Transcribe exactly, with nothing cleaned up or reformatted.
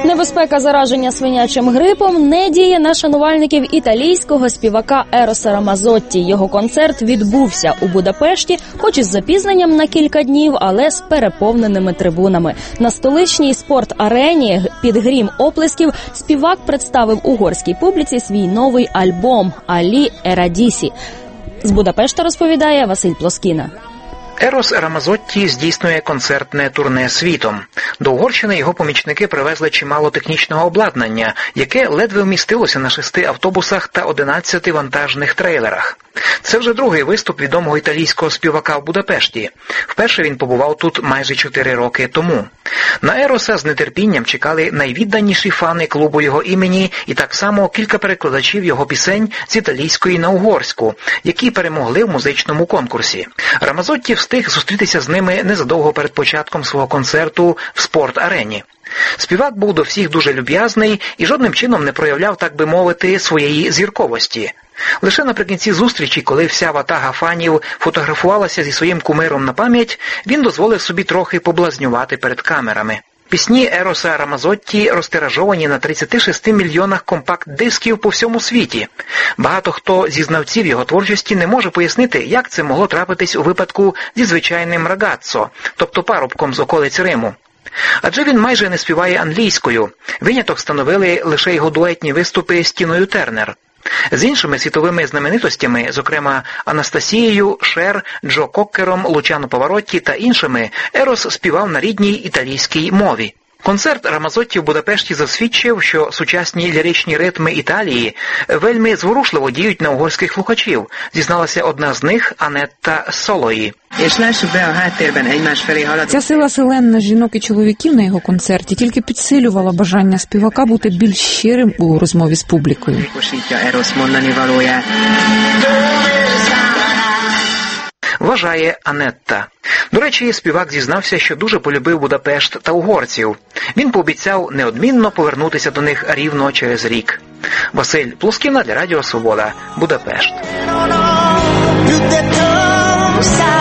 Небезпека зараження свинячим грипом не діє на шанувальників італійського співака Ероса Рамазотті. Його концерт відбувся у Будапешті, хоч із запізненням на кілька днів, але з переповненими трибунами. На столичній спорт-арені під грім оплесків співак представив угорській публіці свій новий альбом «Алі Ерадісі». З Будапешта розповідає Василь Плоскіна. Ерос Рамазотті здійснює концертне турне світом. До Угорщини його помічники привезли чимало технічного обладнання, яке ледве вмістилося на шести автобусах та одинадцяти вантажних трейлерах. Це вже другий виступ відомого італійського співака в Будапешті. Вперше він побував тут майже чотири роки тому. На Ероса з нетерпінням чекали найвідданіші фани клубу його імені і так само кілька перекладачів його пісень з італійської на угорську, які перемогли в музичному конкурсі. Рамазотті встиг зустрітися з ними незадовго перед початком свого концерту в спорт-арені. Співак був до всіх дуже люб'язний і жодним чином не проявляв, так би мовити, своєї зірковості. Лише наприкінці зустрічі, коли вся ватага фанів фотографувалася зі своїм кумиром на пам'ять, він дозволив собі трохи поблазнювати перед камерами. Пісні Ероса Рамазотті розтиражовані на тридцяти шести мільйонах компакт-дисків по всьому світі. Багато хто зі знавців його творчості не може пояснити, як це могло трапитись у випадку зі звичайним рагаццо, тобто парубком з околиць Риму. Адже він майже не співає англійською. Виняток становили лише його дуетні виступи з Тіною Тернер. З іншими світовими знаменитостями, зокрема Анастасією, Шер, Джо Коккером, Лучано Паваротті та іншими, Ерос співав на рідній італійській мові. Концерт Рамазотті в Будапешті засвідчив, що сучасні ліричні ритми Італії вельми зворушливо діють на угорських слухачів, зізналася одна з них Анетта Солої. Ця сила селена жінок і чоловіків на його концерті тільки підсилювала бажання співака бути більш щирим у розмові з публікою. Вважає Анетта. До речі, співак зізнався, що дуже полюбив Будапешт та угорців. Він пообіцяв неодмінно повернутися до них рівно через рік. Василь Плоскіна для Радіо Свобода, Будапешт.